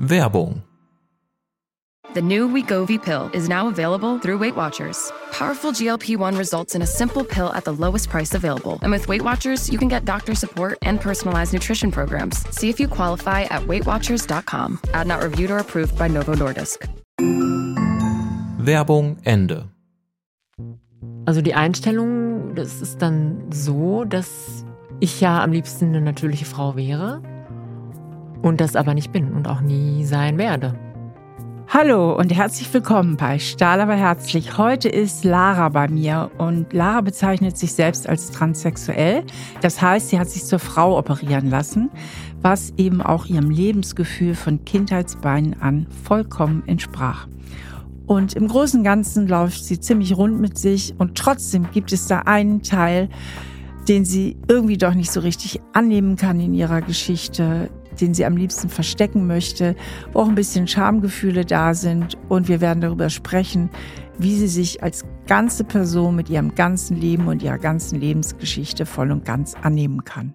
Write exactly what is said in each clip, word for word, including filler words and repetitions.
Werbung. The new Wegovy pill is now available through Weight Watchers. Powerful G L P one results in a simple pill at the lowest price available. And with Weight Watchers, you can get doctor support and personalized nutrition programs. See if you qualify at weight watchers dot com. Ad not reviewed or approved by Novo Nordisk. Werbung Ende. Also die Einstellung, das ist dann so, dass ich ja am liebsten eine natürliche Frau wäre und das aber nicht bin und auch nie sein werde. Hallo und herzlich willkommen bei Stahl aber herzlich. Heute ist Lara bei mir und Lara bezeichnet sich selbst als transsexuell. Das heißt, sie hat sich zur Frau operieren lassen, was eben auch ihrem Lebensgefühl von Kindheitsbeinen an vollkommen entsprach. Und im Großen und Ganzen läuft sie ziemlich rund mit sich und trotzdem gibt es da einen Teil, den sie irgendwie doch nicht so richtig annehmen kann in ihrer Geschichte, den sie am liebsten verstecken möchte, wo auch ein bisschen Schamgefühle da sind. Und wir werden darüber sprechen, wie sie sich als ganze Person mit ihrem ganzen Leben und ihrer ganzen Lebensgeschichte voll und ganz annehmen kann.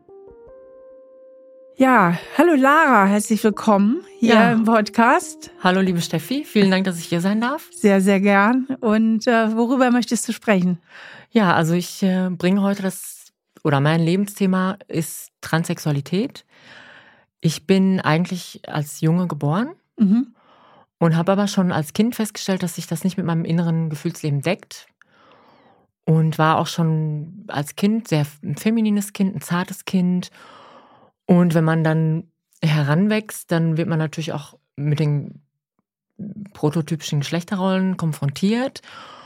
Ja, hallo Lara, herzlich willkommen hier Ja. im Podcast. Hallo liebe Steffi, vielen Dank, dass ich hier sein darf. Sehr, sehr gern. Und äh, worüber möchtest du sprechen? Ja, also ich äh, bringe heute das, oder mein Lebensthema ist Transsexualität. Ich bin eigentlich als Junge geboren Mhm. und habe aber schon als Kind festgestellt, dass sich das nicht mit meinem inneren Gefühlsleben deckt. Und war auch schon als Kind sehr ein feminines Kind, ein zartes Kind. Und wenn man dann heranwächst, dann wird man natürlich auch mit den prototypischen Geschlechterrollen konfrontiert.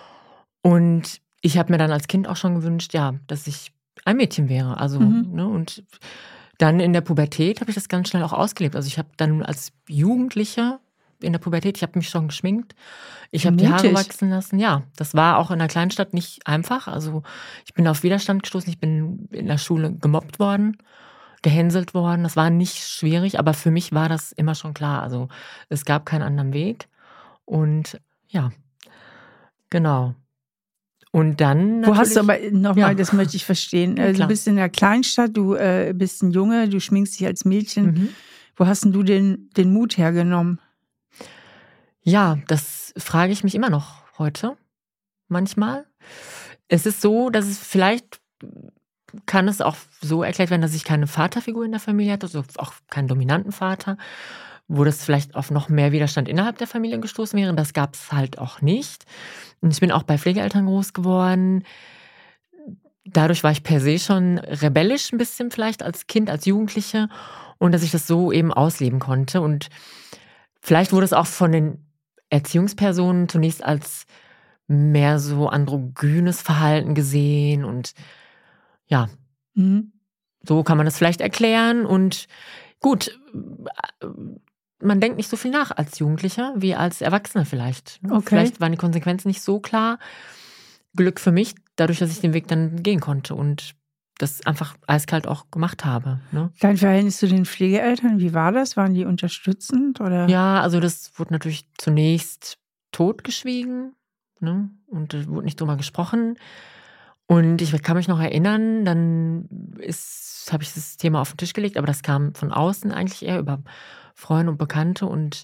Und ich habe mir dann als Kind auch schon gewünscht, ja, dass ich ein Mädchen wäre. Also, Mhm. ne, und dann in der Pubertät habe ich das ganz schnell auch ausgelebt. Also ich habe dann als Jugendliche in der Pubertät, ich habe mich schon geschminkt, ich habe die Haare Mutig. wachsen lassen. Ja, das war auch in einer Kleinstadt nicht einfach. Also ich bin auf Widerstand gestoßen, ich bin in der Schule gemobbt worden, gehänselt worden. Das war nicht schwierig, aber für mich war das immer schon klar. Also es gab keinen anderen Weg. Und ja, genau. Und dann Wo hast du aber natürlich- nochmal, Ja. das möchte ich verstehen. Ja, Äh, du klar. bist in der Kleinstadt, du äh, bist ein Junge, du schminkst dich als Mädchen. Mhm. Wo hast denn du den, den Mut hergenommen? Ja, das frage ich mich immer noch heute, manchmal. Es ist so, dass es vielleicht, kann es auch so erklärt werden, dass ich keine Vaterfigur in der Familie hatte, also auch keinen dominanten Vater, wo das vielleicht auf noch mehr Widerstand innerhalb der Familie gestoßen wäre. Das gab es halt auch nicht. Und ich bin auch bei Pflegeeltern groß geworden. Dadurch war ich per se schon rebellisch ein bisschen vielleicht als Kind, als Jugendliche und dass ich das so eben ausleben konnte. Und vielleicht wurde es auch von den Erziehungspersonen zunächst als mehr so androgynes Verhalten gesehen und ja, Mhm. so kann man das vielleicht erklären. Und gut, äh, man denkt nicht so viel nach als Jugendlicher wie als Erwachsener vielleicht. Okay. Vielleicht waren die Konsequenzen nicht so klar. Glück für mich, dadurch, dass ich den Weg dann gehen konnte und das einfach eiskalt auch gemacht habe. Ne? Dein Verhältnis zu den Pflegeeltern, wie war das? Waren die unterstützend? Oder? Ja, also das wurde natürlich zunächst totgeschwiegen, ne? Und es wurde nicht drüber gesprochen. Und ich kann mich noch erinnern, dann ist, habe ich das Thema auf den Tisch gelegt, aber das kam von außen eigentlich eher über Freunde und Bekannte und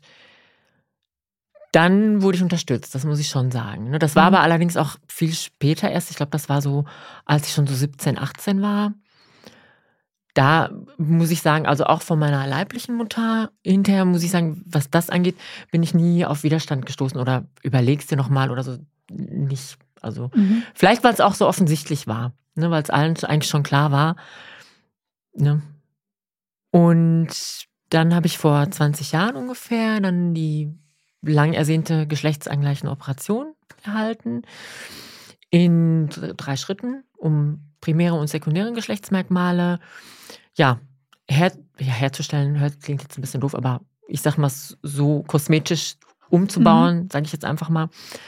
dann wurde ich unterstützt, das muss ich schon sagen. ne? Das war Mhm. aber allerdings auch viel später erst. Ich glaube, das war so, als ich schon so siebzehn, achtzehn war. Da muss ich sagen, also auch von meiner leiblichen Mutter, hinterher muss ich sagen, was das angeht, bin ich nie auf Widerstand gestoßen oder überlegst dir nochmal oder so, nicht. Also Mhm. vielleicht, weil es auch so offensichtlich war, ne, weil es allen eigentlich schon klar war. Ne? Und dann habe ich vor zwanzig Jahren ungefähr dann die lang ersehnte geschlechtsangleichende Operation erhalten in drei Schritten, um primäre und sekundäre Geschlechtsmerkmale ja, her, ja herzustellen. Hört, klingt jetzt ein bisschen doof, aber ich sag mal so kosmetisch umzubauen, sage ich jetzt einfach mal.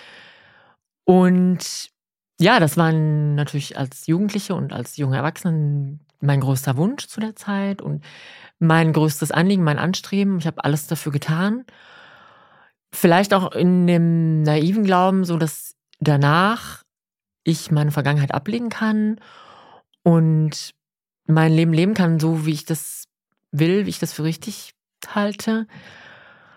Und ja, das war natürlich als Jugendliche und als junge Erwachsene mein größter Wunsch zu der Zeit und mein größtes Anliegen, mein Anstreben. Ich habe alles dafür getan. Vielleicht auch in dem naiven Glauben, so dass danach ich meine Vergangenheit ablegen kann und mein Leben leben kann, so wie ich das will, wie ich das für richtig halte.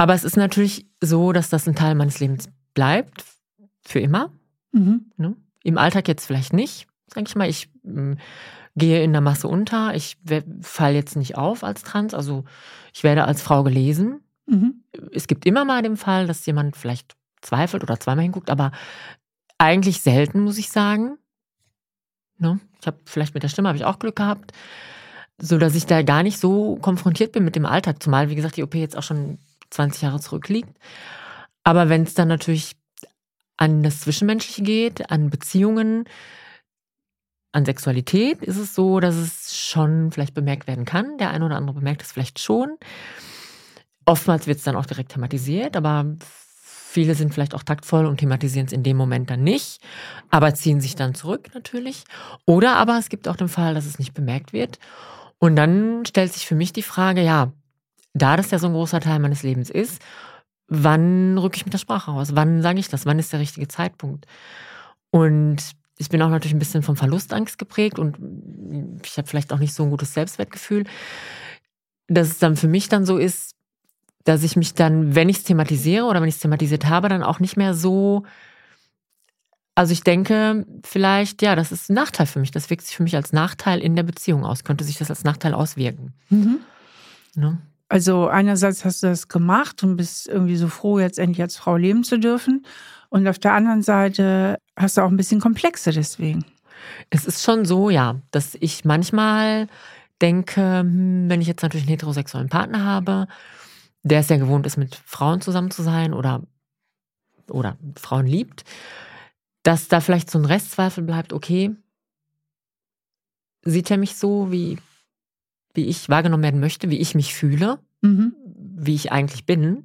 Aber es ist natürlich so, dass das ein Teil meines Lebens bleibt, für immer. Mhm. Ne? Im Alltag jetzt vielleicht nicht, sage ich mal. Ich mh, gehe in der Masse unter. Ich falle jetzt nicht auf als trans. Also ich werde als Frau gelesen. Mhm. Es gibt immer mal den Fall, dass jemand vielleicht zweifelt oder zweimal hinguckt, aber eigentlich selten, muss ich sagen. Ne? Ich habe vielleicht mit der Stimme habe ich auch Glück gehabt, so dass ich da gar nicht so konfrontiert bin mit dem Alltag, zumal wie gesagt die O P jetzt auch schon zwanzig Jahre zurückliegt. Aber wenn es dann natürlich an das Zwischenmenschliche geht, an Beziehungen, an Sexualität, ist es so, dass es schon vielleicht bemerkt werden kann. Der eine oder andere bemerkt es vielleicht schon. Oftmals wird es dann auch direkt thematisiert, aber viele sind vielleicht auch taktvoll und thematisieren es in dem Moment dann nicht, aber ziehen sich dann zurück natürlich. Oder aber es gibt auch den Fall, dass es nicht bemerkt wird. Und dann stellt sich für mich die Frage, ja, da das ja so ein großer Teil meines Lebens ist, wann rücke ich mit der Sprache raus? Wann sage ich das? Wann ist der richtige Zeitpunkt? Und ich bin auch natürlich ein bisschen von Verlustangst geprägt und ich habe vielleicht auch nicht so ein gutes Selbstwertgefühl, dass es dann für mich dann so ist, dass ich mich dann, wenn ich es thematisiere oder wenn ich es thematisiert habe, dann auch nicht mehr so, also ich denke vielleicht, ja, das ist ein Nachteil für mich. Das wirkt sich für mich als Nachteil in der Beziehung aus. Könnte sich das als Nachteil auswirken. Mhm. Ne? Also einerseits hast du das gemacht und bist irgendwie so froh, jetzt endlich als Frau leben zu dürfen. Und auf der anderen Seite hast du auch ein bisschen Komplexe deswegen. Es ist schon so, ja, dass ich manchmal denke, hm, wenn ich jetzt natürlich einen heterosexuellen Partner habe, der es ja gewohnt ist, mit Frauen zusammen zu sein oder, oder Frauen liebt, dass da vielleicht so ein Restzweifel bleibt, okay, sieht er mich so, wie, wie ich wahrgenommen werden möchte, wie ich mich fühle, Mhm. wie ich eigentlich bin.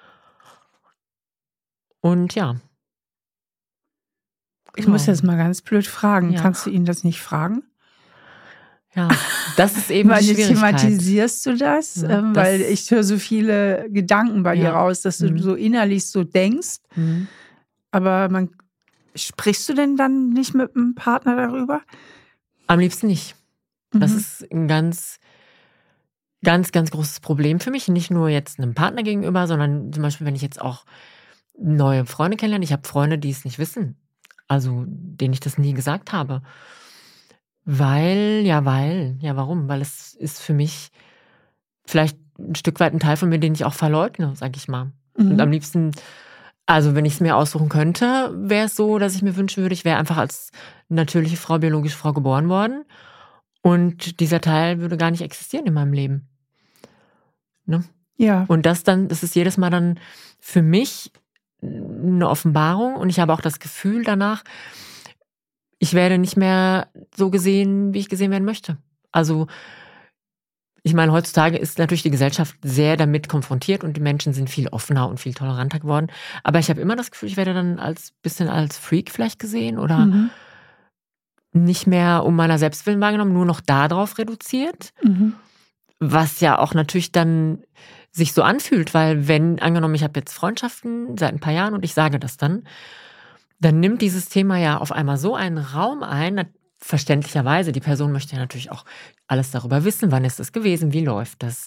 Und ja. Ich Genau. muss jetzt mal ganz blöd fragen. Ja. Kannst du ihn das nicht fragen? Ja, das ist eben die Weil Schwierigkeit. thematisierst du das? Ja, ähm, das- weil ich höre so viele Gedanken bei dir Ja. raus, dass du Mhm. so innerlich so denkst. Mhm. Aber man, sprichst du denn dann nicht mit einem Partner darüber? Am liebsten nicht. Das Mhm. ist ein ganz, ganz, ganz großes Problem für mich. Nicht nur jetzt einem Partner gegenüber, sondern zum Beispiel, wenn ich jetzt auch neue Freunde kennenlerne. Ich habe Freunde, die es nicht wissen. Also, denen ich das nie gesagt habe. Weil, ja, weil, ja, warum? Weil es ist für mich vielleicht ein Stück weit ein Teil von mir, den ich auch verleugne, sag ich mal. Mhm. Und am liebsten, also wenn ich es mir aussuchen könnte, wäre es so, dass ich mir wünschen würde, ich wäre einfach als natürliche Frau, biologische Frau geboren worden. Und dieser Teil würde gar nicht existieren in meinem Leben. Ne? Ja. Und das dann, das ist jedes Mal dann für mich eine Offenbarung. Und ich habe auch das Gefühl danach, ich werde nicht mehr so gesehen, wie ich gesehen werden möchte. Also, ich meine, heutzutage ist natürlich die Gesellschaft sehr damit konfrontiert und die Menschen sind viel offener und viel toleranter geworden. Aber ich habe immer das Gefühl, ich werde dann als bisschen als Freak vielleicht gesehen oder Mhm. nicht mehr um meiner selbst willen wahrgenommen, nur noch darauf reduziert. Mhm. Was ja auch natürlich dann sich so anfühlt, weil wenn, angenommen, ich habe jetzt Freundschaften seit ein paar Jahren und ich sage das dann, dann nimmt dieses Thema ja auf einmal so einen Raum ein, na, verständlicherweise. Die Person möchte ja natürlich auch alles darüber wissen, wann ist das gewesen, wie läuft das.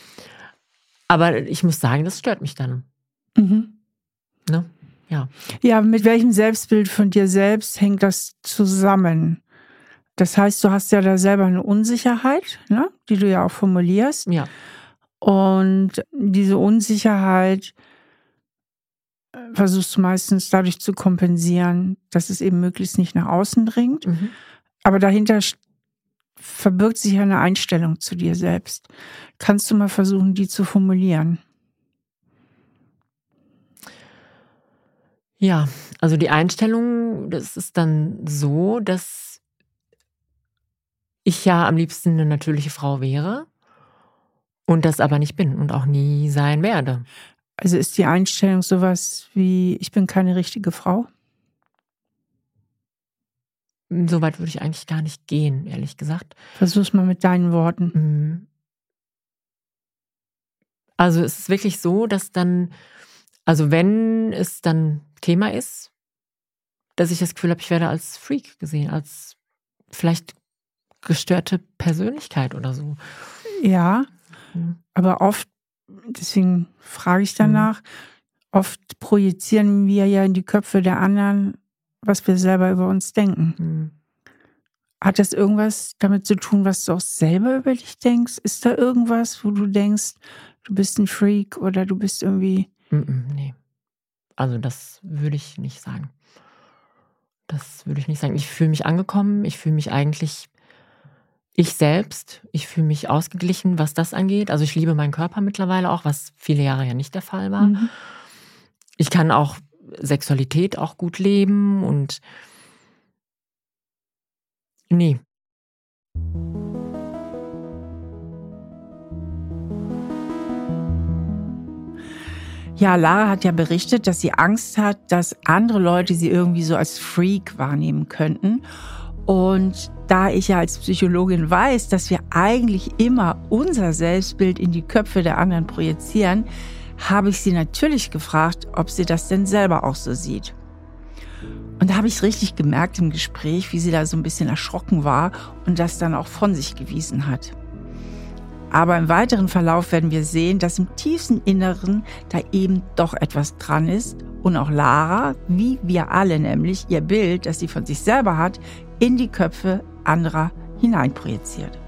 Aber ich muss sagen, das stört mich dann. Mhm. Ne? Ja. Ja, mit welchem Selbstbild von dir selbst hängt das zusammen? Das heißt, du hast ja da selber eine Unsicherheit, ne, die du ja auch formulierst. Ja. Und diese Unsicherheit äh, versuchst du meistens dadurch zu kompensieren, dass es eben möglichst nicht nach außen dringt. Mhm. Aber dahinter st- verbirgt sich ja eine Einstellung zu dir selbst. Kannst du mal versuchen, die zu formulieren? Ja, also die Einstellung, das ist dann so, dass ich ja am liebsten eine natürliche Frau wäre und das aber nicht bin und auch nie sein werde. Also ist die Einstellung sowas wie, ich bin keine richtige Frau? So weit würde ich eigentlich gar nicht gehen, ehrlich gesagt. Versuch's mal mit deinen Worten. Mhm. Also es ist wirklich so, dass dann, also wenn es dann Thema ist, dass ich das Gefühl habe, ich werde als Freak gesehen, als vielleicht gestörte Persönlichkeit oder so. Ja, Mhm. aber oft deswegen frage ich danach. Mhm. Oft projizieren wir ja in die Köpfe der anderen, was wir selber über uns denken. Mhm. Hat das irgendwas damit zu tun, was du auch selber über dich denkst? Ist da irgendwas, wo du denkst, du bist ein Freak oder du bist irgendwie... Mhm, nee. Also das würde ich nicht sagen. Das würde ich nicht sagen. Ich fühle mich angekommen. Ich fühle mich eigentlich ich selbst. Ich fühle mich ausgeglichen, was das angeht. Also ich liebe meinen Körper mittlerweile auch, was viele Jahre ja nicht der Fall war. Mhm. Ich kann auch Sexualität auch gut leben und nee. Ja, Lara hat ja berichtet, dass sie Angst hat, dass andere Leute sie irgendwie so als Freak wahrnehmen könnten. Und da ich ja als Psychologin weiß, dass wir eigentlich immer unser Selbstbild in die Köpfe der anderen projizieren, habe ich sie natürlich gefragt, ob sie das denn selber auch so sieht. Und da habe ich richtig gemerkt im Gespräch, wie sie da so ein bisschen erschrocken war und das dann auch von sich gewiesen hat. Aber im weiteren Verlauf werden wir sehen, dass im tiefsten Inneren da eben doch etwas dran ist und auch Lara, wie wir alle nämlich, ihr Bild, das sie von sich selber hat, in die Köpfe anderer hineinprojiziert.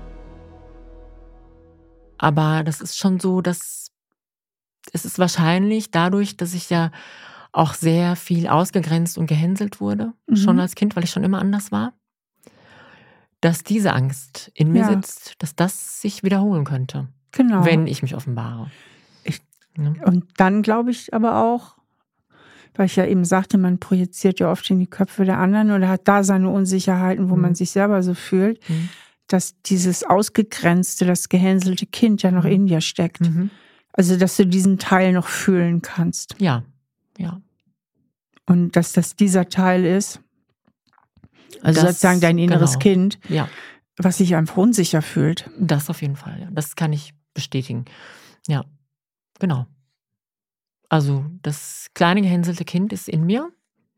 Aber das ist schon so, dass es ist wahrscheinlich dadurch, dass ich ja auch sehr viel ausgegrenzt und gehänselt wurde, mhm. schon als Kind, weil ich schon immer anders war, dass diese Angst in mir ja. sitzt, dass das sich wiederholen könnte, genau. wenn ich mich offenbare. Ich, ja. Und dann glaube ich aber auch, weil ich ja eben sagte, man projiziert ja oft in die Köpfe der anderen oder hat da seine Unsicherheiten, wo mhm. man sich selber so fühlt, mhm. dass dieses ausgegrenzte, das gehänselte Kind ja noch in dir steckt. Mhm. Also, dass du diesen Teil noch fühlen kannst. Ja, ja. Und dass das dieser Teil ist, also das, sozusagen dein inneres genau. Kind, ja. was sich einfach unsicher fühlt. Das auf jeden Fall, ja. Das kann ich bestätigen. Ja, genau. Also das kleine gehänselte Kind ist in mir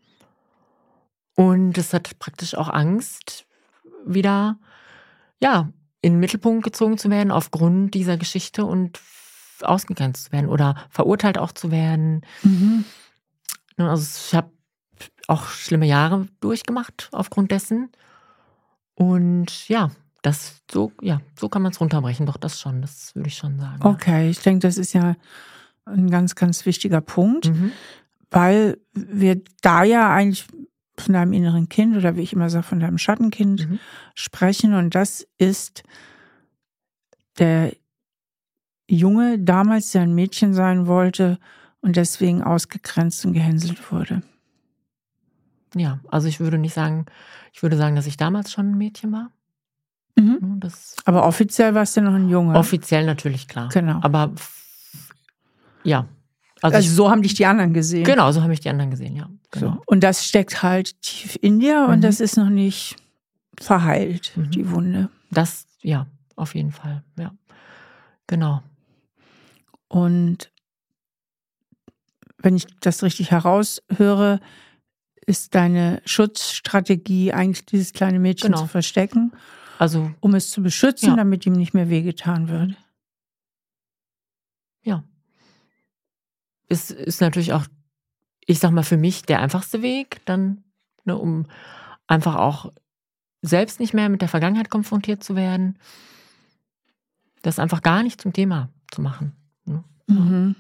und es hat praktisch auch Angst, wieder ja, in den Mittelpunkt gezogen zu werden aufgrund dieser Geschichte und ausgegrenzt zu werden oder verurteilt auch zu werden. Mhm. Also ich habe auch schlimme Jahre durchgemacht aufgrund dessen. Und ja, das so, ja, so kann man es runterbrechen. Doch, das schon, das würde ich schon sagen. Okay, ja. Ich denke, das ist ja ein ganz, ganz wichtiger Punkt, mhm. weil wir da ja eigentlich von deinem inneren Kind oder wie ich immer sage, von deinem Schattenkind mhm. sprechen. Und das ist der Junge damals, der ein Mädchen sein wollte und deswegen ausgegrenzt und gehänselt wurde. Ja, also ich würde nicht sagen, ich würde sagen, dass ich damals schon ein Mädchen war. Mhm. Das aber offiziell warst du noch ein Junge. Offiziell natürlich, klar. Genau. Aber ja. Also, also ich, so haben dich die anderen gesehen. Genau, so haben mich die anderen gesehen, ja. Genau. So. Und das steckt halt tief in dir und mhm. das ist noch nicht verheilt, mhm. die Wunde. Das, ja, auf jeden Fall, ja. Genau. Und wenn ich das richtig heraushöre, ist deine Schutzstrategie eigentlich dieses kleine Mädchen genau. zu verstecken, also, um es zu beschützen, ja. damit ihm nicht mehr wehgetan wird. Ja. Es ist natürlich auch, ich sag mal, für mich der einfachste Weg, dann, ne, um einfach auch selbst nicht mehr mit der Vergangenheit konfrontiert zu werden, das einfach gar nicht zum Thema zu machen. Ne? Mhm.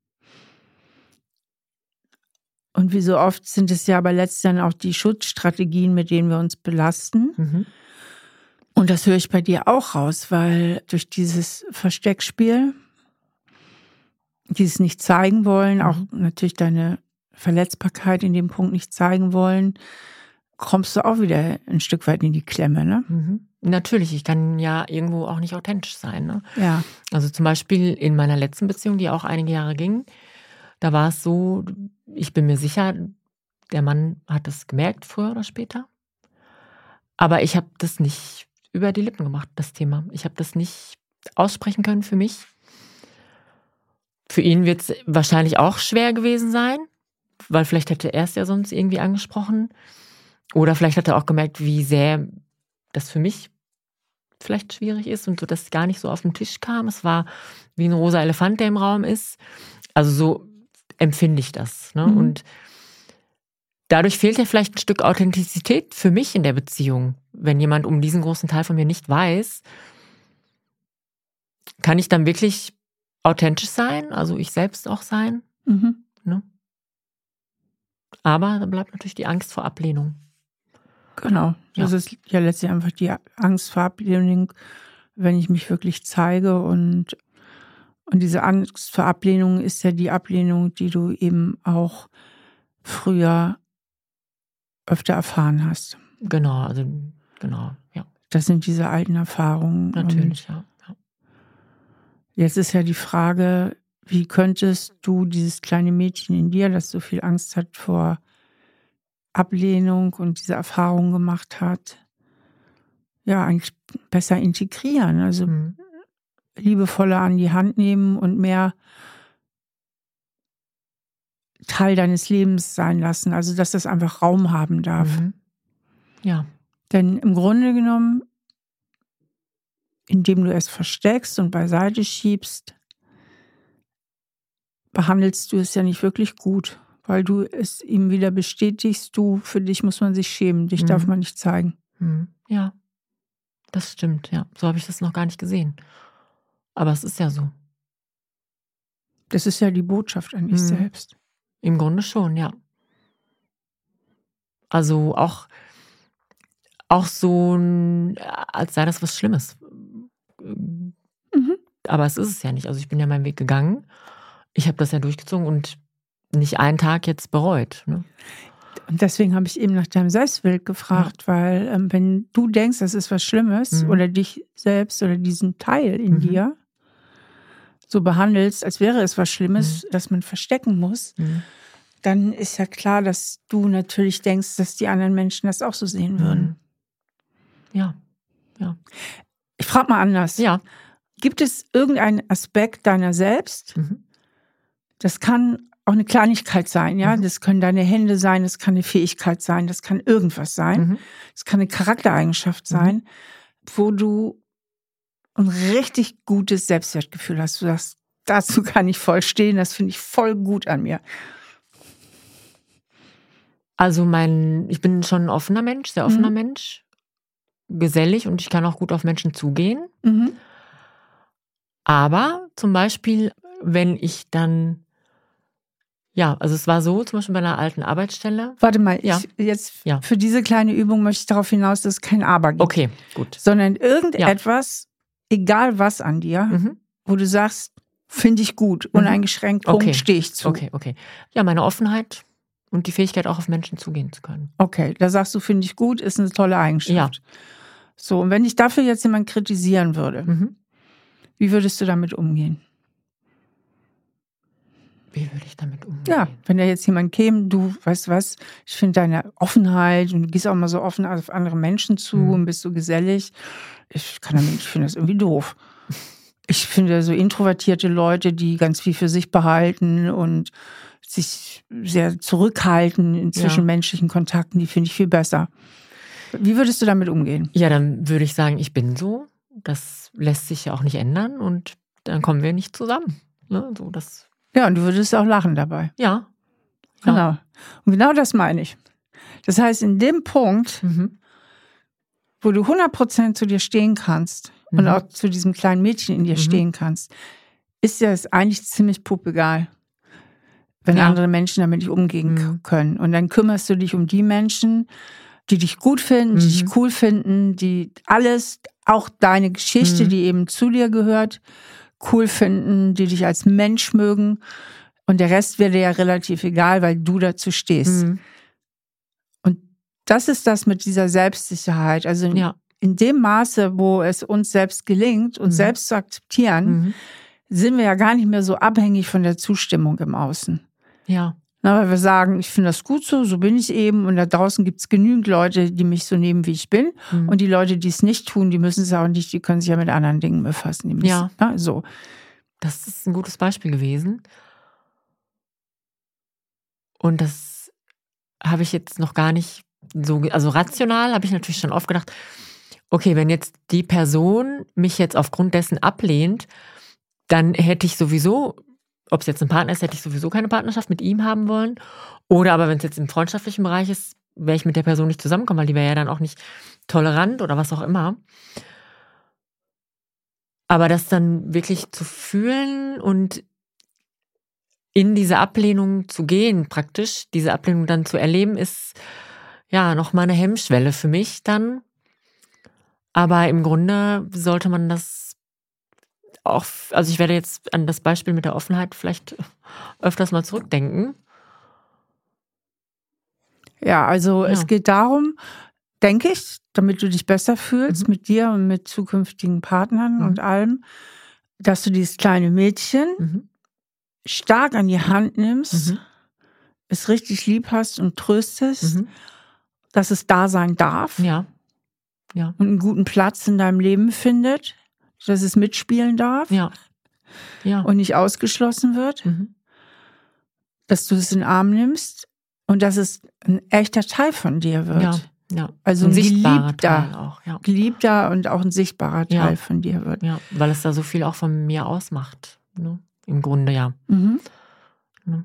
Und wie so oft sind es ja aber letztendlich auch die Schutzstrategien, mit denen wir uns belasten. Mhm. Und das höre ich bei dir auch raus, weil durch dieses Versteckspiel, dieses nicht zeigen wollen, mhm. auch natürlich deine Verletzbarkeit in dem Punkt nicht zeigen wollen, kommst du auch wieder ein Stück weit in die Klemme, ne? Mhm. Natürlich, ich kann ja irgendwo auch nicht authentisch sein, ne? Ja. Also zum Beispiel in meiner letzten Beziehung, die auch einige Jahre ging, da war es so, ich bin mir sicher, der Mann hat es gemerkt, früher oder später. Aber ich habe das nicht über die Lippen gemacht, das Thema. Ich habe das nicht aussprechen können für mich. Für ihn wird es wahrscheinlich auch schwer gewesen sein, weil vielleicht hätte er es ja sonst irgendwie angesprochen. Oder vielleicht hat er auch gemerkt, wie sehr das für mich vielleicht schwierig ist und so, dass gar nicht so auf den Tisch kam. Es war wie ein rosa Elefant, der im Raum ist. Also so empfinde ich das. Ne? Mhm. Und dadurch fehlt ja vielleicht ein Stück Authentizität für mich in der Beziehung. Wenn jemand um diesen großen Teil von mir nicht weiß, kann ich dann wirklich authentisch sein, also ich selbst auch sein. Mhm. Ne? Aber da bleibt natürlich die Angst vor Ablehnung. Genau. Das Ja. ist ja letztlich einfach die Angst vor Ablehnung, wenn ich mich wirklich zeige. Und, und diese Angst vor Ablehnung ist ja die Ablehnung, die du eben auch früher öfter erfahren hast. Genau, also genau, ja. Das sind diese alten Erfahrungen. Natürlich, Und ja. ja. jetzt ist ja die Frage, wie könntest du dieses kleine Mädchen in dir, das so viel Angst hat vor Ablehnung und diese Erfahrung gemacht hat, ja, eigentlich besser integrieren, also Mhm. liebevoller an die Hand nehmen und mehr Teil deines Lebens sein lassen, also dass das einfach Raum haben darf. Mhm. Ja. Denn im Grunde genommen, indem du es versteckst und beiseite schiebst, behandelst du es ja nicht wirklich gut, weil du es ihm wieder bestätigst, du, für dich muss man sich schämen, dich Mhm. darf man nicht zeigen. Mhm. Ja, das stimmt, ja. So habe ich das noch gar nicht gesehen. Aber es ist ja so. Das ist ja die Botschaft an dich Mhm. selbst. Im Grunde schon, ja. Also auch, auch so, ein- als sei das was Schlimmes. Mhm. Aber es ist es ja nicht. Also ich bin ja meinen Weg gegangen. Ich habe das ja durchgezogen und nicht einen Tag jetzt bereut. Ne? Und deswegen habe ich eben nach deinem Selbstbild gefragt, ja. weil ähm, wenn du denkst, das ist was Schlimmes Mhm. oder dich selbst oder diesen Teil in Mhm. dir so behandelst, als wäre es was Schlimmes, Mhm. das man verstecken muss, Mhm. dann ist ja klar, dass du natürlich denkst, dass die anderen Menschen das auch so sehen würden. Mhm. Ja, ja. Ich frage mal anders. Ja. Gibt es irgendeinen Aspekt deiner selbst? Mhm. Das kann auch eine Kleinigkeit sein, ja. Mhm. Das können deine Hände sein, das kann eine Fähigkeit sein, das kann irgendwas sein. Mhm. Das kann eine Charaktereigenschaft sein, Mhm. wo du ein richtig gutes Selbstwertgefühl hast. Du sagst, dazu kann ich voll stehen, das finde ich voll gut an mir. Also mein, ich bin schon ein offener Mensch, sehr offener Mhm. Mensch, gesellig und ich kann auch gut auf Menschen zugehen. Mhm. Aber zum Beispiel, wenn ich dann, ja, also es war so, zum Beispiel bei einer alten Arbeitsstelle. Warte mal, Ja. ich, jetzt Ja. für diese kleine Übung möchte ich darauf hinaus, dass es kein Aber gibt. Okay, gut. Sondern irgendetwas, egal was an dir, Mhm. wo du sagst, finde ich gut, Mhm. uneingeschränkt, Punkt, Okay. stehe ich zu. Okay, okay. Ja, meine Offenheit und die Fähigkeit, auch auf Menschen zugehen zu können. Okay, da sagst du, finde ich gut, ist eine tolle Eigenschaft. Ja. So, und wenn dich dafür jetzt jemand kritisieren würde, Mhm. wie würdest du damit umgehen? Wie würde ich damit umgehen? Ja, wenn da jetzt jemand käme, du, weißt du was, ich finde deine Offenheit und du gehst auch mal so offen auf andere Menschen zu Mhm. und bist so gesellig. Ich kann damit, ich finde das irgendwie doof. Ich finde so introvertierte Leute, die ganz viel für sich behalten und sich sehr zurückhalten in zwischenmenschlichen Kontakten, die finde ich viel besser. Wie würdest du damit umgehen? Ja, dann würde ich sagen, ich bin so. Das lässt sich ja auch nicht ändern und dann kommen wir nicht zusammen. Ne? So, das, Ja, und du würdest auch lachen dabei. ja. Genau. Ja. Und genau das meine ich. Das heißt, in dem Punkt, Mhm. wo du hundert Prozent zu dir stehen kannst und Mhm. auch zu diesem kleinen Mädchen in dir Mhm. stehen kannst, ist ja es eigentlich ziemlich puppegal, wenn Ja. andere Menschen damit nicht umgehen k- Mhm. können. Und dann kümmerst du dich um die Menschen, die dich gut finden, die Mhm. dich cool finden, die alles, auch deine Geschichte, Mhm. die eben zu dir gehört, cool finden, die dich als Mensch mögen. Und der Rest wäre dir ja relativ egal, weil du dazu stehst. Mhm. Und das ist das mit dieser Selbstsicherheit. Also in, Ja. in dem Maße, wo es uns selbst gelingt, uns Mhm. selbst zu akzeptieren, Mhm. sind wir ja gar nicht mehr so abhängig von der Zustimmung im Außen. Ja. Na, weil wir sagen, ich finde das gut so, so bin ich eben. Und da draußen gibt es genügend Leute, die mich so nehmen, wie ich bin. Mhm. Und die Leute, die es nicht tun, die müssen es auch nicht, die können sich ja mit anderen Dingen befassen. Die müssen, Ja. na, so. Das ist ein gutes Beispiel gewesen. Und das habe ich jetzt noch gar nicht so, ge- also rational habe ich natürlich schon oft gedacht, okay, wenn jetzt die Person mich jetzt aufgrund dessen ablehnt, dann hätte ich sowieso, ob es jetzt ein Partner ist, hätte ich sowieso keine Partnerschaft mit ihm haben wollen. Oder aber wenn es jetzt im freundschaftlichen Bereich ist, wäre ich mit der Person nicht zusammenkommen, weil die wäre ja dann auch nicht tolerant oder was auch immer. Aber das dann wirklich zu fühlen und in diese Ablehnung zu gehen, praktisch, diese Ablehnung dann zu erleben, ist ja nochmal eine Hemmschwelle für mich dann. Aber im Grunde sollte man das auch, also ich werde jetzt an das Beispiel mit der Offenheit vielleicht öfters mal zurückdenken. Ja, also Ja. es geht darum, denke ich, damit du dich besser fühlst Mhm. mit dir und mit zukünftigen Partnern Mhm. und allem, dass du dieses kleine Mädchen Mhm. stark an die Hand nimmst, Mhm. es richtig lieb hast und tröstest, Mhm. dass es da sein darf Ja. Ja. und einen guten Platz in deinem Leben findet, dass es mitspielen darf Ja. Ja. und nicht ausgeschlossen wird, Mhm. dass du es in den Arm nimmst und dass es ein echter Teil von dir wird. Ja. Ja. Also ein ein sichtbarer geliebter, Teil auch. Ja. geliebter und auch ein sichtbarer Teil Ja. von dir wird. Ja. Weil es da so viel auch von mir ausmacht. Ne? Im Grunde, ja. Mhm. Ne?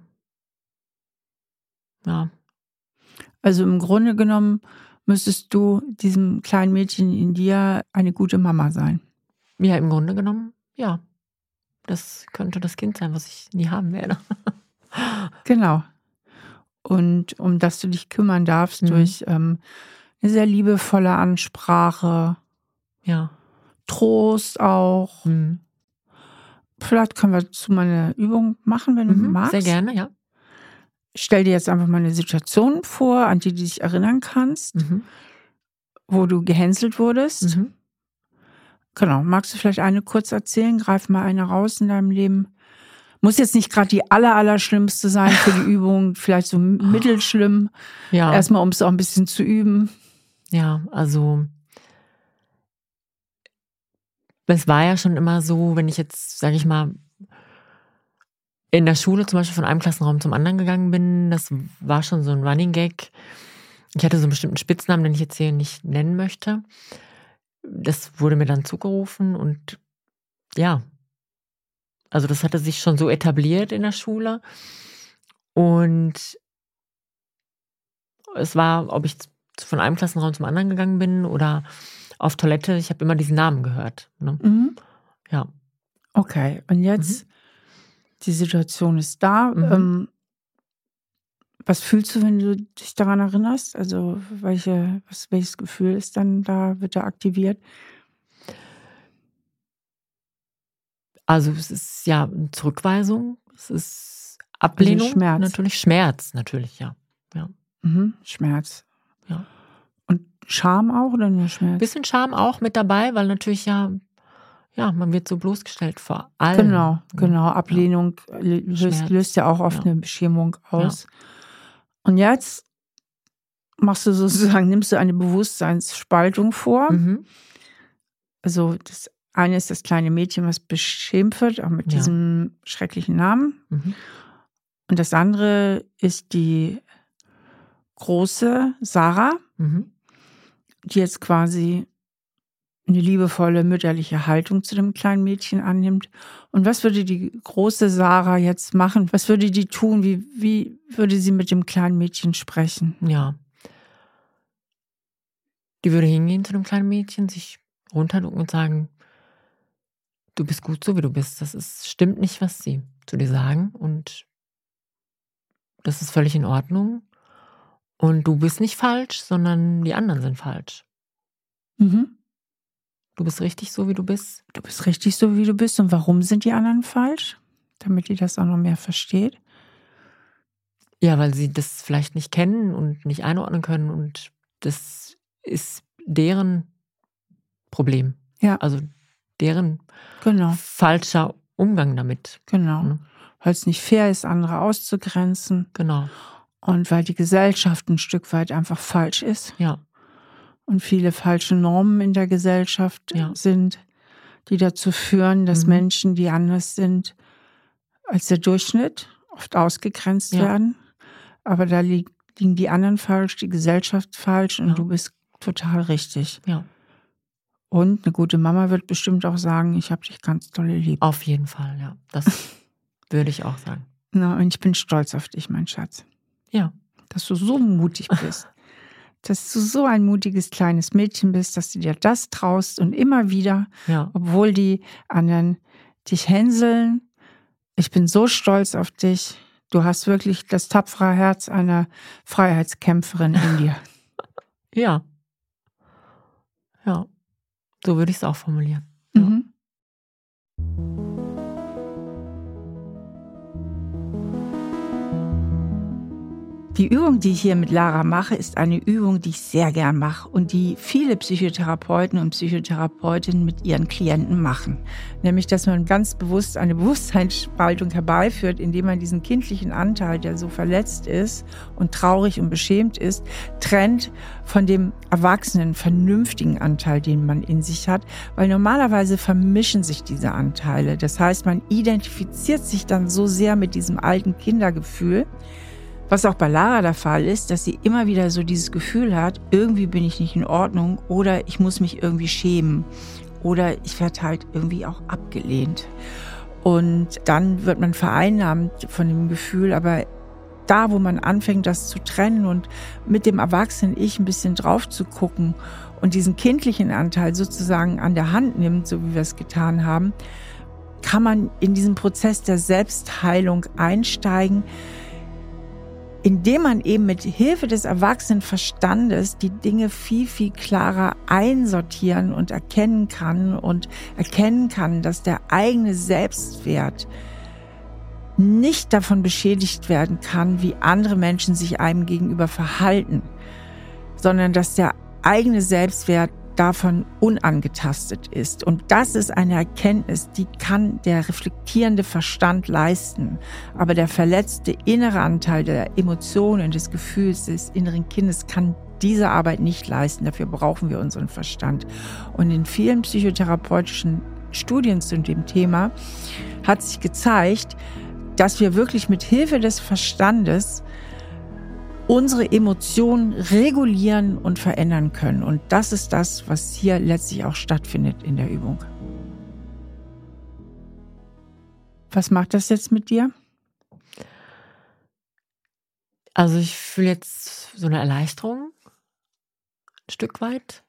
Ja. Also im Grunde genommen müsstest du diesem kleinen Mädchen in dir eine gute Mama sein. Ja, im Grunde genommen, ja. Das könnte das Kind sein, was ich nie haben werde. Genau. Und um das du dich kümmern darfst Mhm. durch ähm, eine sehr liebevolle Ansprache, Ja. Trost auch. Mhm. Vielleicht können wir dazu mal eine Übung machen, wenn du Mhm. magst. Sehr gerne, ja. Stell dir jetzt einfach mal eine Situation vor, an die du dich erinnern kannst, Mhm. wo du gehänselt wurdest. Mhm. Genau. Magst du vielleicht eine kurz erzählen? Greif mal eine raus in deinem Leben. Muss jetzt nicht gerade die aller, aller schlimmste sein für die Übung, vielleicht so mittelschlimm. Ja. Erstmal, um es auch ein bisschen zu üben. Ja, also es war ja schon immer so, wenn ich jetzt, sage ich mal, in der Schule zum Beispiel von einem Klassenraum zum anderen gegangen bin, das war schon so ein Running Gag. Ich hatte so einen bestimmten Spitznamen, den ich jetzt hier nicht nennen möchte. Das wurde mir dann zugerufen und ja, also das hatte sich schon so etabliert in der Schule. Und es war, ob ich von einem Klassenraum zum anderen gegangen bin oder auf Toilette, ich habe immer diesen Namen gehört. Ne? Mhm. Ja. Okay, und jetzt, die Situation ist da. Mhm. Ähm, was fühlst du, wenn du dich daran erinnerst? Also welche, was, welches Gefühl ist dann da, wird da aktiviert? Also es ist ja eine Zurückweisung, es ist Ablehnung, Also Schmerz. natürlich Schmerz, natürlich, ja. Ja. Mhm. Schmerz. Ja. Und Scham auch oder nur Ein Schmerz? bisschen Scham auch mit dabei, weil natürlich ja, ja, man wird so bloßgestellt vor allem. Genau, ne? genau. Ablehnung löst, Schmerz. löst ja auch oft Ja. eine Beschämung aus. Und jetzt machst du sozusagen, nimmst du eine Bewusstseinsspaltung vor. Mhm. Also das eine ist das kleine Mädchen, was beschämt wird, auch mit Ja. diesem schrecklichen Namen. Mhm. Und das andere ist die große Sarah, Mhm. die jetzt quasi eine liebevolle mütterliche Haltung zu dem kleinen Mädchen annimmt. Und was würde die große Sarah jetzt machen? Was würde die tun? Wie, wie würde sie mit dem kleinen Mädchen sprechen? Ja. Die würde hingehen zu dem kleinen Mädchen, sich runterducken und sagen, du bist gut so, wie du bist. Das ist, stimmt nicht, was sie zu dir sagen. Und das ist völlig in Ordnung. Und du bist nicht falsch, sondern die anderen sind falsch. Mhm. Du bist richtig so, wie du bist. Du bist richtig so, wie du bist. Und warum sind die anderen falsch? Damit die das auch noch mehr versteht. Ja, weil sie das vielleicht nicht kennen und nicht einordnen können. Und das ist deren Problem. Ja. Also deren Genau, falscher Umgang damit. genau. Ne? Weil es nicht fair ist, andere auszugrenzen. Genau. Und weil die Gesellschaft ein Stück weit einfach falsch ist. Ja. Und viele falsche Normen in der Gesellschaft Ja. sind, die dazu führen, dass Mhm. Menschen, die anders sind als der Durchschnitt, oft ausgegrenzt Ja. werden. Aber da li- liegen die anderen falsch, die Gesellschaft falsch und Ja. du bist total richtig. Ja. Und eine gute Mama wird bestimmt auch sagen, ich habe dich ganz dolle lieb. Auf jeden Fall, ja. Das würde ich auch sagen. Na, und ich bin stolz auf dich, mein Schatz. Ja. Dass du so mutig bist. Dass du so ein mutiges kleines Mädchen bist, dass du dir das traust und immer wieder, Ja. obwohl die anderen dich hänseln. Ich bin so stolz auf dich. Du hast wirklich das tapfere Herz einer Freiheitskämpferin in dir. Ja. Ja. So würde ich es auch formulieren. Ja. Mhm. Die Übung, die ich hier mit Lara mache, ist eine Übung, die ich sehr gern mache und die viele Psychotherapeuten und Psychotherapeutinnen mit ihren Klienten machen. Nämlich, dass man ganz bewusst eine Bewusstseinsspaltung herbeiführt, indem man diesen kindlichen Anteil, der so verletzt ist und traurig und beschämt ist, trennt von dem erwachsenen, vernünftigen Anteil, den man in sich hat. Weil normalerweise vermischen sich diese Anteile. Das heißt, man identifiziert sich dann so sehr mit diesem alten Kindergefühl, was auch bei Lara der Fall ist, dass sie immer wieder so dieses Gefühl hat, irgendwie bin ich nicht in Ordnung oder ich muss mich irgendwie schämen oder ich werde halt irgendwie auch abgelehnt. Und dann wird man vereinnahmt von dem Gefühl, aber da, wo man anfängt, das zu trennen und mit dem erwachsenen Ich ein bisschen drauf zu gucken und diesen kindlichen Anteil sozusagen an der Hand nimmt, so wie wir es getan haben, kann man in diesen Prozess der Selbstheilung einsteigen, indem man eben mit Hilfe des erwachsenen Verstandes die Dinge viel, viel klarer einsortieren und erkennen kann und erkennen kann, dass der eigene Selbstwert nicht davon beschädigt werden kann, wie andere Menschen sich einem gegenüber verhalten, sondern dass der eigene Selbstwert davon unangetastet ist. Und das ist eine Erkenntnis, die kann der reflektierende Verstand leisten. Aber der verletzte innere Anteil der Emotionen, des Gefühls, des inneren Kindes kann diese Arbeit nicht leisten. Dafür brauchen wir unseren Verstand. Und in vielen psychotherapeutischen Studien zu dem Thema hat sich gezeigt, dass wir wirklich mit Hilfe des Verstandes unsere Emotionen regulieren und verändern können. Und das ist das, was hier letztlich auch stattfindet in der Übung. Was macht das jetzt mit dir? Also ich fühle jetzt so eine Erleichterung, ein Stück weit.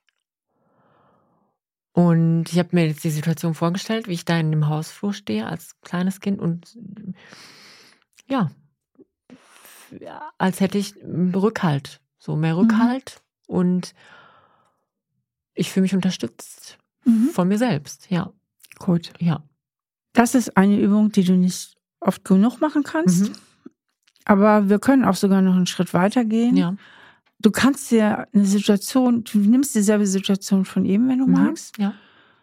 Und ich habe mir jetzt die Situation vorgestellt, wie ich da in dem Hausflur stehe als kleines Kind und ja, als hätte ich Rückhalt, so mehr Rückhalt mhm. und ich fühle mich unterstützt mhm. von mir selbst, ja. Gut. Ja. Das ist eine Übung, die du nicht oft genug machen kannst, mhm. aber wir können auch sogar noch einen Schritt weiter gehen. Ja. Du kannst dir eine Situation, du nimmst dieselbe Situation von ihm, wenn du mhm. magst. Ja.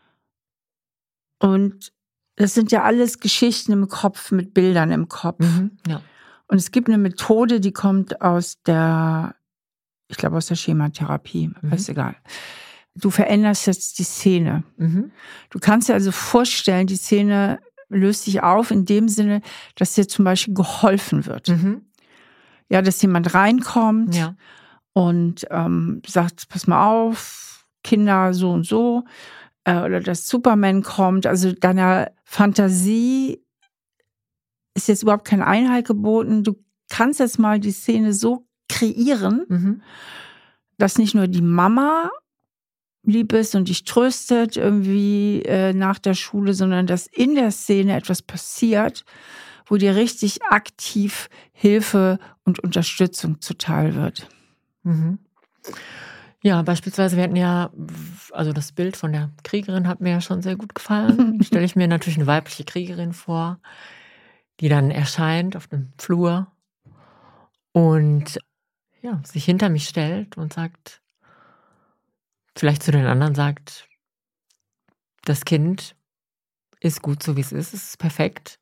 Und das sind ja alles Geschichten im Kopf, mit Bildern im Kopf. Mhm. Ja. Und es gibt eine Methode, die kommt aus der, ich glaube aus der Schematherapie, mhm. ist egal. Du veränderst jetzt die Szene. Mhm. Du kannst dir also vorstellen, die Szene löst sich auf in dem Sinne, dass dir zum Beispiel geholfen wird. Mhm. Ja, dass jemand reinkommt ja. und ähm, sagt, pass mal auf, Kinder so und so. Äh, oder dass Superman kommt. Also deiner Fantasie ist jetzt überhaupt kein Einhalt geboten. Du kannst jetzt mal die Szene so kreieren, mhm. dass nicht nur die Mama lieb ist und dich tröstet irgendwie äh, nach der Schule, sondern dass in der Szene etwas passiert, wo dir richtig aktiv Hilfe und Unterstützung zuteil wird. Mhm. Ja, beispielsweise, wir hatten ja, also das Bild von der Kriegerin hat mir ja schon sehr gut gefallen. Stelle ich mir natürlich eine weibliche Kriegerin vor, die dann erscheint auf dem Flur und ja, sich hinter mich stellt und sagt, vielleicht zu den anderen sagt, das Kind ist gut so, wie es ist, es ist perfekt.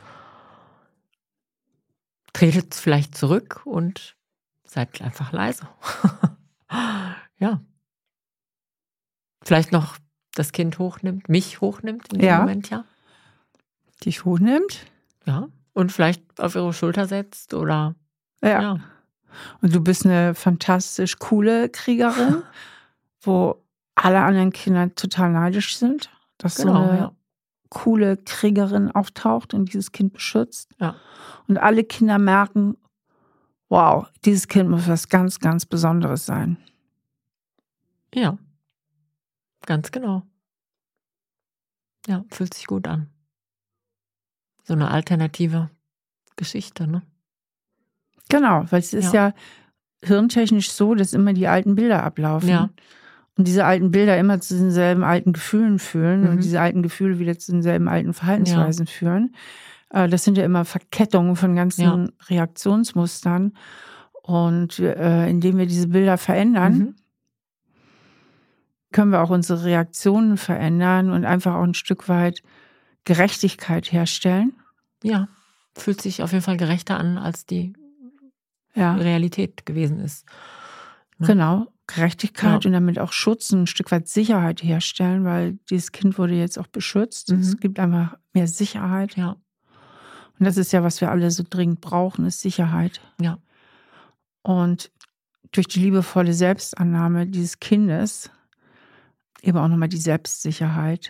Tretet vielleicht zurück und seid einfach leise. Ja. Vielleicht noch das Kind hochnimmt, mich hochnimmt in dem ja. Moment, ja. Dich hochnimmt? Ja. Und vielleicht auf ihre Schulter setzt oder. Ja. ja. Und du bist eine fantastisch coole Kriegerin, wo alle anderen Kinder total neidisch sind, dass Genau, so eine ja. coole Kriegerin auftaucht und dieses Kind beschützt. Ja. Und alle Kinder merken, wow, dieses Kind muss was ganz, ganz Besonderes sein. Ja, ganz genau. Ja, fühlt sich gut an. So eine alternative Geschichte, ne? Genau, weil es ist ja, Ja. hirntechnisch so, dass immer die alten Bilder ablaufen. Ja. Und diese alten Bilder immer zu denselben alten Gefühlen führen Mhm. und diese alten Gefühle wieder zu denselben alten Verhaltensweisen führen. Äh, Das sind ja immer Verkettungen von ganzen Ja. Reaktionsmustern. Und äh, indem wir diese Bilder verändern, Mhm. können wir auch unsere Reaktionen verändern und einfach auch ein Stück weit Gerechtigkeit herstellen. Ja, fühlt sich auf jeden Fall gerechter an, als die Ja, Realität gewesen ist. Ne? genau. Gerechtigkeit Ja. und damit auch Schutz und ein Stück weit Sicherheit herstellen, weil dieses Kind wurde jetzt auch beschützt. Mhm. Es gibt einfach mehr Sicherheit. Ja, Und das ist ja, was wir alle so dringend brauchen, ist Sicherheit. ja, Und durch die liebevolle Selbstannahme dieses Kindes eben auch nochmal die Selbstsicherheit.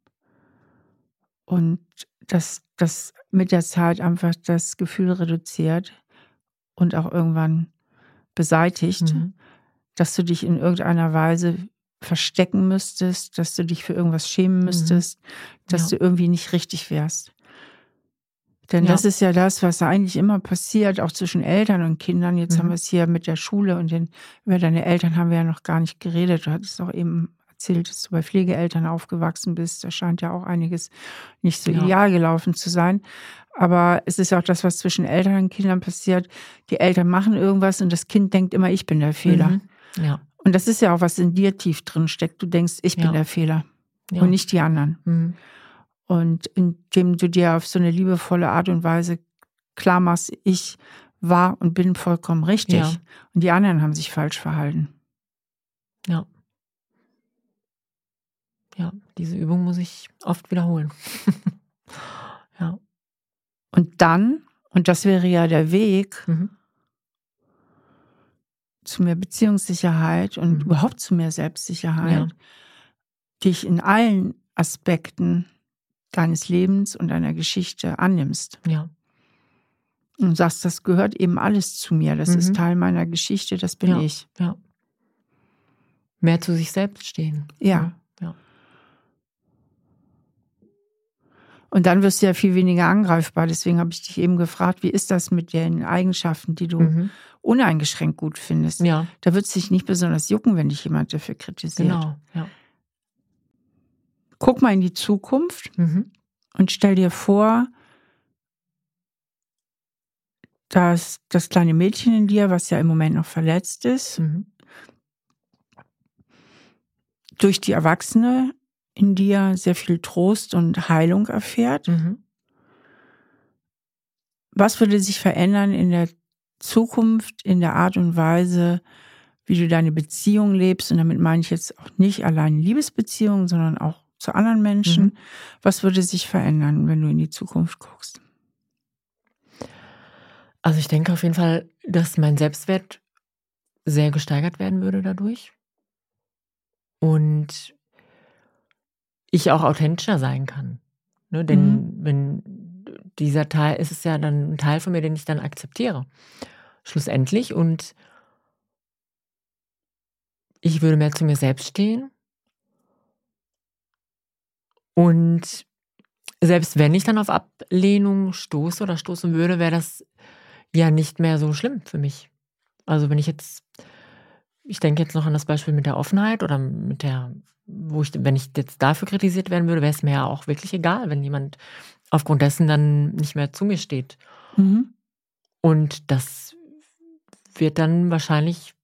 Und dass das mit der Zeit einfach das Gefühl reduziert und auch irgendwann beseitigt, mhm. dass du dich in irgendeiner Weise verstecken müsstest, dass du dich für irgendwas schämen müsstest, dass Ja. du irgendwie nicht richtig wärst. Denn Ja. das ist ja das, was eigentlich immer passiert, auch zwischen Eltern und Kindern. Jetzt Mhm. haben wir es hier mit der Schule und den, über deine Eltern haben wir ja noch gar nicht geredet. Du hattest auch eben erzählt, dass du bei Pflegeeltern aufgewachsen bist. Da scheint ja auch einiges nicht so Ja. ideal gelaufen zu sein. Aber es ist ja auch das, was zwischen Eltern und Kindern passiert. Die Eltern machen irgendwas und das Kind denkt immer, ich bin der Fehler. Mhm. Ja. Und das ist ja auch, was in dir tief drin steckt. Du denkst, ich bin Ja. der Fehler Ja. und nicht die anderen. Mhm. Und indem du dir auf so eine liebevolle Art und Weise klar machst, ich war und bin vollkommen richtig. Ja. Und die anderen haben sich falsch verhalten. Ja. Ja, diese Übung muss ich oft wiederholen. Ja. Und dann, und das wäre ja der Weg Mhm. zu mehr Beziehungssicherheit und Mhm. überhaupt zu mehr Selbstsicherheit, Ja. dich in allen Aspekten deines Lebens und deiner Geschichte annimmst. Ja. Und sagst, das gehört eben alles zu mir. Das Mhm. ist Teil meiner Geschichte, das bin Ja. ich. Ja. Mehr zu sich selbst stehen. Ja. Ja. Und dann wirst du ja viel weniger angreifbar. Deswegen habe ich dich eben gefragt, wie ist das mit den Eigenschaften, die du Mhm. uneingeschränkt gut findest? Ja, Da wird es dich nicht besonders jucken, wenn dich jemand dafür kritisiert. genau. Ja. Guck mal in die Zukunft Mhm. und stell dir vor, dass das kleine Mädchen in dir, was ja im Moment noch verletzt ist, Mhm. durch die Erwachsene in dir sehr viel Trost und Heilung erfährt. Mhm. Was würde sich verändern in der Zukunft, in der Art und Weise, wie du deine Beziehung lebst? Und damit meine ich jetzt auch nicht allein Liebesbeziehungen, sondern auch zu anderen Menschen. Mhm. Was würde sich verändern, wenn du in die Zukunft guckst? Also ich denke auf jeden Fall, dass mein Selbstwert sehr gesteigert werden würde dadurch. Und ich auch authentischer sein kann. Ne? Denn Mhm. wenn dieser Teil, ist es ja dann ein Teil von mir, den ich dann akzeptiere. Schlussendlich. Und ich würde mehr zu mir selbst stehen. Und selbst wenn ich dann auf Ablehnung stoße oder stoßen würde, wäre das ja nicht mehr so schlimm für mich. Also wenn ich jetzt, ich denke jetzt noch an das Beispiel mit der Offenheit oder mit der, wo ich, wenn ich jetzt dafür kritisiert werden würde, wäre es mir ja auch wirklich egal, wenn jemand aufgrund dessen dann nicht mehr zu mir steht. Mhm. Und das wird dann wahrscheinlich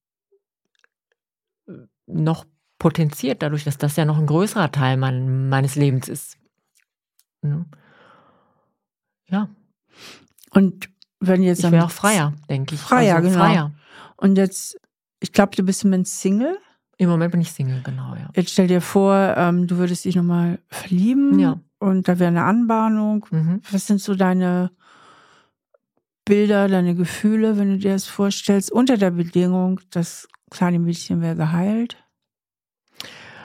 noch potenziert, dadurch, dass das ja noch ein größerer Teil mein, meines Lebens ist. Ne? Ja. Und wenn jetzt Ich wäre auch freier, denke ich. Freier, also genau. Freier. Und jetzt, ich glaube, du bist im Moment Single. Im Moment bin ich Single, genau, ja. Jetzt stell dir vor, ähm, du würdest dich nochmal verlieben Ja. und da wäre eine Anbahnung. Mhm. Was sind so deine Bilder, deine Gefühle, wenn du dir das vorstellst, unter der Bedingung, das kleine Mädchen wäre geheilt?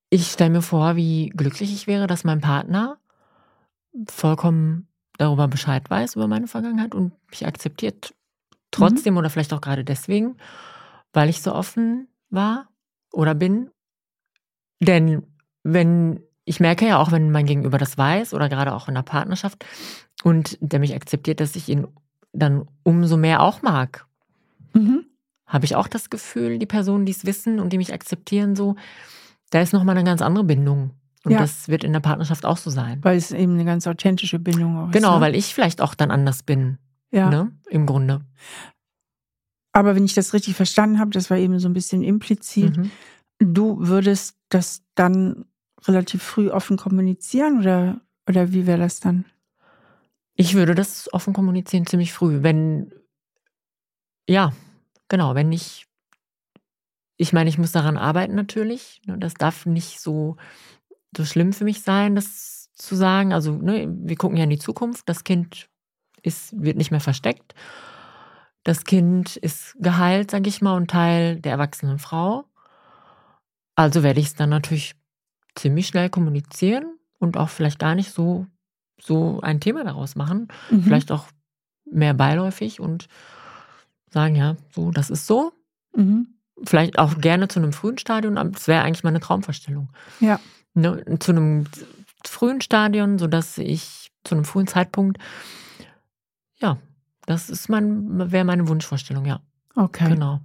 ich stelle mir vor, wie glücklich ich wäre, dass mein Partner vollkommen darüber Bescheid weiß, über meine Vergangenheit und mich akzeptiert. Trotzdem mhm. oder vielleicht auch gerade deswegen, weil ich so offen war oder bin. Denn wenn, ich merke ja auch, wenn mein Gegenüber das weiß oder gerade auch in der Partnerschaft und der mich akzeptiert, dass ich ihn dann umso mehr auch mag. Mhm. Habe ich auch das Gefühl, die Personen, die es wissen und die mich akzeptieren, so, da ist nochmal eine ganz andere Bindung. Und ja. das wird in der Partnerschaft auch so sein. Weil es eben eine ganz authentische Bindung auch ist. Genau, ne? weil ich vielleicht auch dann anders bin. Ja. Ne? Im Grunde. Aber wenn ich das richtig verstanden habe, das war eben so ein bisschen implizit, mhm. du würdest das dann relativ früh offen kommunizieren oder, oder wie wäre das dann? Ich würde das offen kommunizieren ziemlich früh. Wenn, ja, genau, wenn ich, ich meine, ich muss daran arbeiten natürlich. Das darf nicht so, so schlimm für mich sein, das zu sagen. Also, ne, wir gucken ja in die Zukunft. Das Kind ist, wird nicht mehr versteckt. Das Kind ist geheilt, sage ich mal, und Teil der erwachsenen Frau. Also werde ich es dann natürlich ziemlich schnell kommunizieren und auch vielleicht gar nicht so, so ein Thema daraus machen. Mhm. Vielleicht auch mehr beiläufig und sagen, ja, so, das ist so. Mhm. Vielleicht auch gerne zu einem frühen Stadion, aber das wäre eigentlich meine Traumvorstellung. Ja. Ne, zu einem frühen Stadion, sodass ich zu einem frühen Zeitpunkt, ja, das ist mein, wäre meine Wunschvorstellung, ja. Okay. Genau.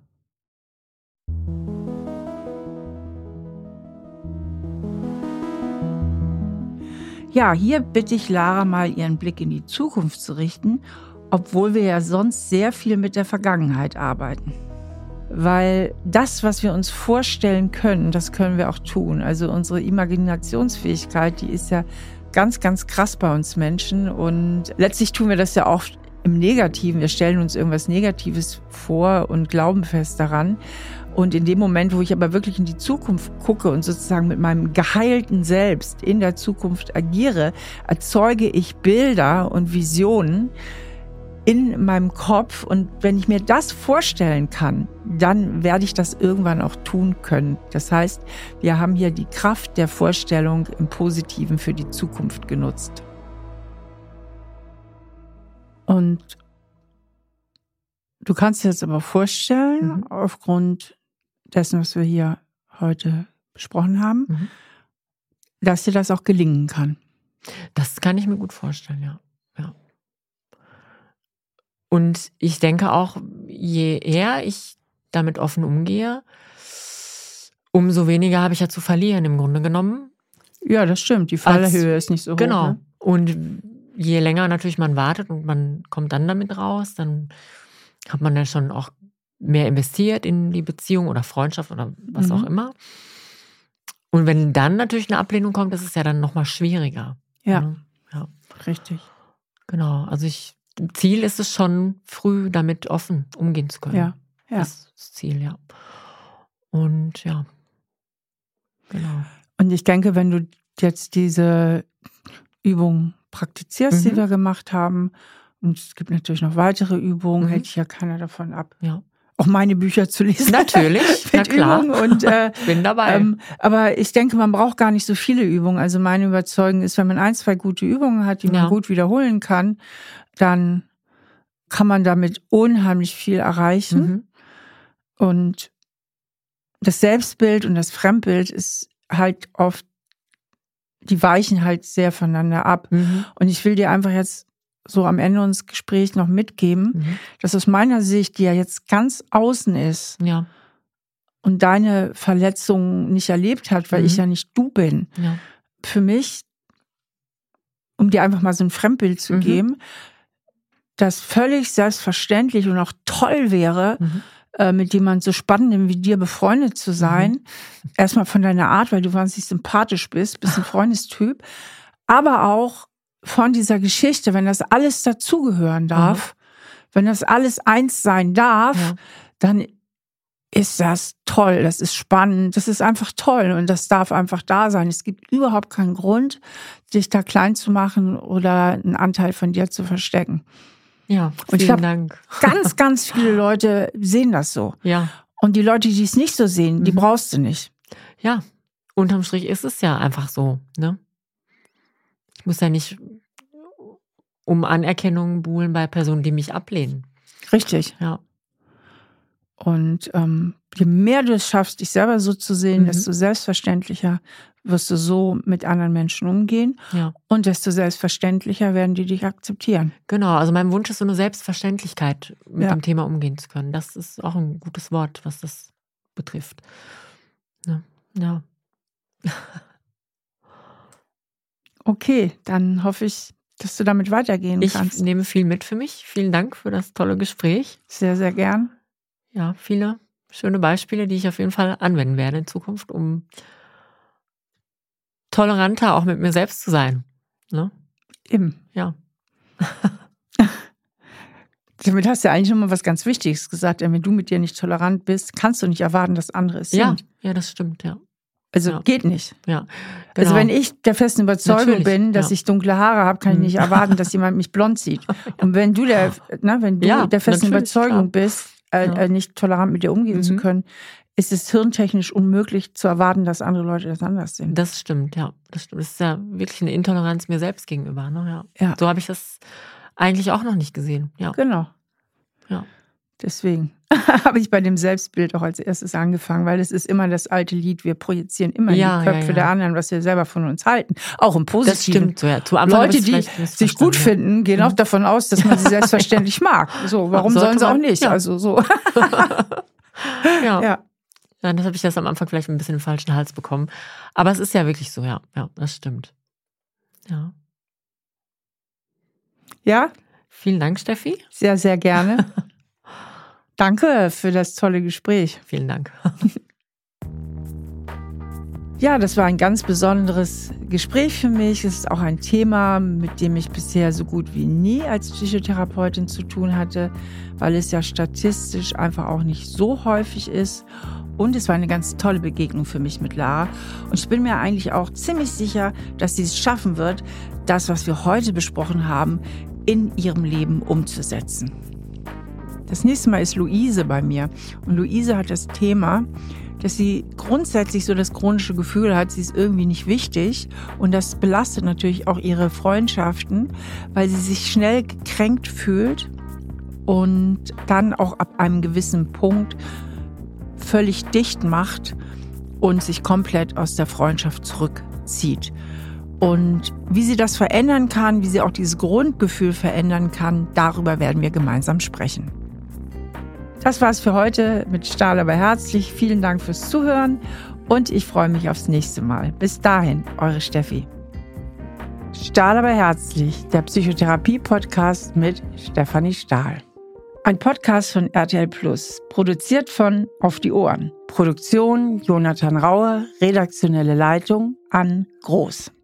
Ja, hier bitte ich Lara mal, ihren Blick in die Zukunft zu richten, obwohl wir ja sonst sehr viel mit der Vergangenheit arbeiten. Weil das, was wir uns vorstellen können, das können wir auch tun. Also unsere Imaginationsfähigkeit, die ist ja ganz, ganz krass bei uns Menschen. Und letztlich tun wir das ja auch im Negativen. Wir stellen uns irgendwas Negatives vor und glauben fest daran. Und in dem Moment, wo ich aber wirklich in die Zukunft gucke und sozusagen mit meinem geheilten Selbst in der Zukunft agiere, erzeuge ich Bilder und Visionen in meinem Kopf. Und wenn ich mir das vorstellen kann, dann werde ich das irgendwann auch tun können. Das heißt, wir haben hier die Kraft der Vorstellung im Positiven für die Zukunft genutzt. Und du kannst dir jetzt aber vorstellen, mhm. aufgrund dessen, was wir hier heute besprochen haben, mhm. dass dir das auch gelingen kann. Das kann ich mir gut vorstellen, ja. ja. Und ich denke auch, je eher ich damit offen umgehe, umso weniger habe ich ja zu verlieren im Grunde genommen. Ja, das stimmt. Die Fallhöhe Als, ist nicht so hoch. Genau. Ne? Und je länger natürlich man wartet und man kommt dann damit raus, dann hat man ja schon auch mehr investiert in die Beziehung oder Freundschaft oder was mhm. auch immer. Und wenn dann natürlich eine Ablehnung kommt, das ist ja dann nochmal schwieriger. Ja. ja, ja. Richtig. Genau, also ich, Ziel ist es schon, früh damit offen umgehen zu können. Ja, ja. Das ist das Ziel, ja. Und ja, genau. Und ich denke, wenn du jetzt diese Übung praktizierst, mhm. die wir gemacht haben, und es gibt natürlich noch weitere Übungen, mhm. hält dich ja keiner davon ab. Ja. Auch meine Bücher zu lesen. Natürlich, mit na klar. Übungen und, äh, ich bin dabei. Ähm, aber ich denke, man braucht gar nicht so viele Übungen. Also meine Überzeugung ist, wenn man ein, zwei gute Übungen hat, die man ja. gut wiederholen kann, dann kann man damit unheimlich viel erreichen. Mhm. Und das Selbstbild und das Fremdbild ist halt oft, die weichen halt sehr voneinander ab. Mhm. Und ich will dir einfach jetzt so am Ende unseres Gesprächs noch mitgeben, mhm. dass aus meiner Sicht, die ja jetzt ganz außen ist ja. und deine Verletzungen nicht erlebt hat, weil mhm. ich ja nicht du bin, ja. für mich, um dir einfach mal so ein Fremdbild zu mhm. geben, das völlig selbstverständlich und auch toll wäre, mhm. äh, mit jemandem so Spannendem wie dir befreundet zu sein. Mhm. Erstmal von deiner Art, weil du wahnsinnig sympathisch bist, bist ein Freundestyp, aber auch von dieser Geschichte, wenn das alles dazugehören darf, mhm. wenn das alles eins sein darf, ja. dann ist das toll, das ist spannend, das ist einfach toll und das darf einfach da sein. Es gibt überhaupt keinen Grund, dich da klein zu machen oder einen Anteil von dir zu verstecken. Ja, vielen und ich glaub, Dank. Ganz, ganz viele Leute sehen das so. Ja. Und die Leute, die es nicht so sehen, die mhm. brauchst du nicht. Ja. unterm Strich ist es ja einfach so, ne? Ich muss ja nicht um Anerkennung buhlen bei Personen, die mich ablehnen. Richtig. Ja. Und ähm, je mehr du es schaffst, dich selber so zu sehen, Mhm. desto selbstverständlicher wirst du so mit anderen Menschen umgehen. Ja. Und desto selbstverständlicher werden die dich akzeptieren. Genau, also mein Wunsch ist so eine Selbstverständlichkeit, mit Ja. dem Thema umgehen zu können. Das ist auch ein gutes Wort, was das betrifft. Ja. Ja. Okay, dann hoffe ich, dass du damit weitergehen Ich kannst. nehme viel mit für mich. Vielen Dank für das tolle Gespräch. Sehr, sehr gern. Ja, viele schöne Beispiele, die ich auf jeden Fall anwenden werde in Zukunft, um toleranter auch mit mir selbst zu sein. Ne? Eben. Ja. Damit hast du ja eigentlich schon mal was ganz Wichtiges gesagt. Wenn du mit dir nicht tolerant bist, kannst du nicht erwarten, dass andere es Ja, sind. ja, das stimmt, ja. Also Ja. geht nicht. Ja. Also Genau. wenn ich der festen Überzeugung Natürlich, bin, dass ja. ich dunkle Haare habe, kann ich nicht Mhm. erwarten, dass jemand mich blond sieht. Und wenn du der, na, wenn du Ja, der festen natürlich, Überzeugung klar. bist, äh, Ja. äh, nicht tolerant mit dir umgehen Mhm. zu können, ist es hirntechnisch unmöglich zu erwarten, dass andere Leute das anders sehen. Das stimmt, ja. Das stimmt. Das ist ja wirklich eine Intoleranz mir selbst gegenüber. Ne? Ja. Ja. So habe ich das eigentlich auch noch nicht gesehen. Ja. Genau. Ja. Deswegen habe ich bei dem Selbstbild auch als erstes angefangen, weil es ist immer das alte Lied, wir projizieren immer Ja, in die ja, Köpfe ja. der anderen, was wir selber von uns halten. Auch im Das Positiven. stimmt so, ja. Zu Anfang habe Leute, ich die es vielleicht sich gut missverstanden, finden, gehen auch davon aus, dass man sie selbstverständlich mag. So, warum Sollte sollen sie auch man, nicht? ja. Also so. Ja. ja. Ja. Ja, das habe ich das am Anfang vielleicht ein bisschen den falschen Hals bekommen. Aber es ist ja wirklich so, ja. Ja, das stimmt. Ja. Ja, Vielen Dank, Steffi. sehr, sehr gerne. Danke für das tolle Gespräch. Vielen Dank. Ja, das war ein ganz besonderes Gespräch für mich. Es ist auch ein Thema, mit dem ich bisher so gut wie nie als Psychotherapeutin zu tun hatte, weil es ja statistisch einfach auch nicht so häufig ist. Und es war eine ganz tolle Begegnung für mich mit Lara. Und ich bin mir eigentlich auch ziemlich sicher, dass sie es schaffen wird, das, was wir heute besprochen haben, in ihrem Leben umzusetzen. Das nächste Mal ist Luise bei mir. Und Luise hat das Thema, dass sie grundsätzlich so das chronische Gefühl hat, sie ist irgendwie nicht wichtig. Und das belastet natürlich auch ihre Freundschaften, weil sie sich schnell gekränkt fühlt und dann auch ab einem gewissen Punkt völlig dicht macht und sich komplett aus der Freundschaft zurückzieht. Und wie sie das verändern kann, wie sie auch dieses Grundgefühl verändern kann, darüber werden wir gemeinsam sprechen. Das war's für heute mit Stahl aber herzlich. Vielen Dank fürs Zuhören und ich freue mich aufs nächste Mal. Bis dahin, eure Steffi. Stahl aber herzlich, der Psychotherapie-Podcast mit Stefanie Stahl. Ein Podcast von R T L Plus, produziert von Auf die Ohren. Produktion Jonathan Raue, redaktionelle Leitung Ann Groß.